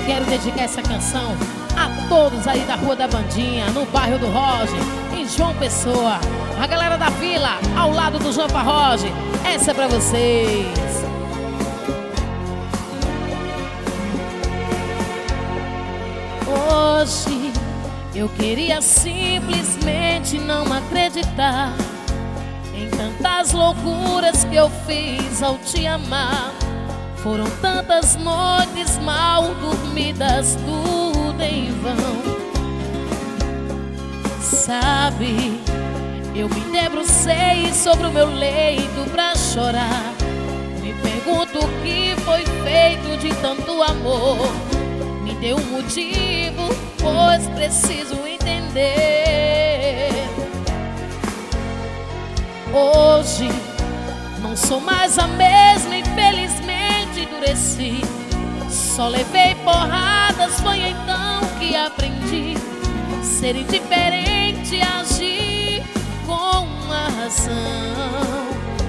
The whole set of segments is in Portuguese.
Quero dedicar essa canção a todos aí da Rua da Bandinha, no bairro do Roge, em João Pessoa. A galera da vila, ao lado do João Farroge. Essa é pra vocês. Hoje eu queria simplesmente não acreditar em tantas loucuras que eu fiz ao te amar. Foram tantas noites mal dormidas, tudo em vão. Sabe, eu me debrucei sobre o meu leito pra chorar. Me pergunto o que foi feito de tanto amor. Me dê um motivo, pois preciso entender. Hoje não sou mais a mesma, infelizmente endureci. Só levei porradas, foi então que aprendi ser indiferente, agir com a razão.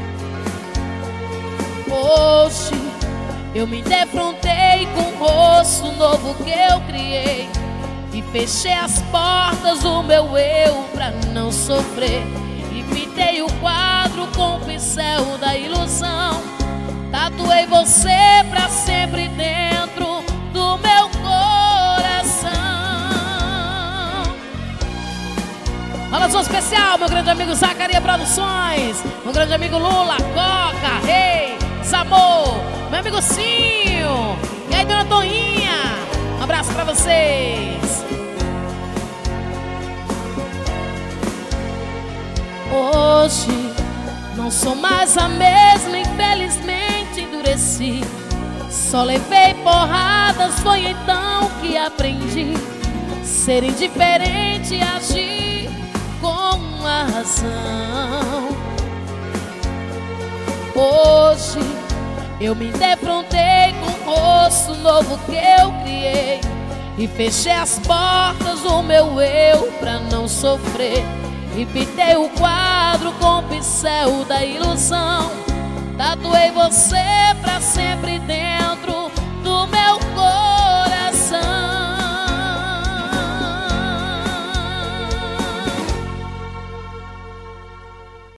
Hoje eu me defrontei com o rosto novo que eu criei e fechei as portas do meu eu pra não sofrer. E pintei o quadro com o pincel da ilusão. Tatuei você pra sempre dentro do meu coração. Falação especial, meu grande amigo Zacaria Produções, meu grande amigo Lula, Coca, Rei, Zamor, meu amigo Cinho. E aí, dona Toninha, um abraço pra vocês. Hoje não sou mais a mesma, infelizmente endureci. Só levei porradas, foi então que aprendi ser indiferente, agir com a razão. Hoje eu me defrontei com o rosto novo que eu criei e fechei as portas do meu eu pra não sofrer. E pintei o quadro com o pincel da ilusão. Tatuei você pra sempre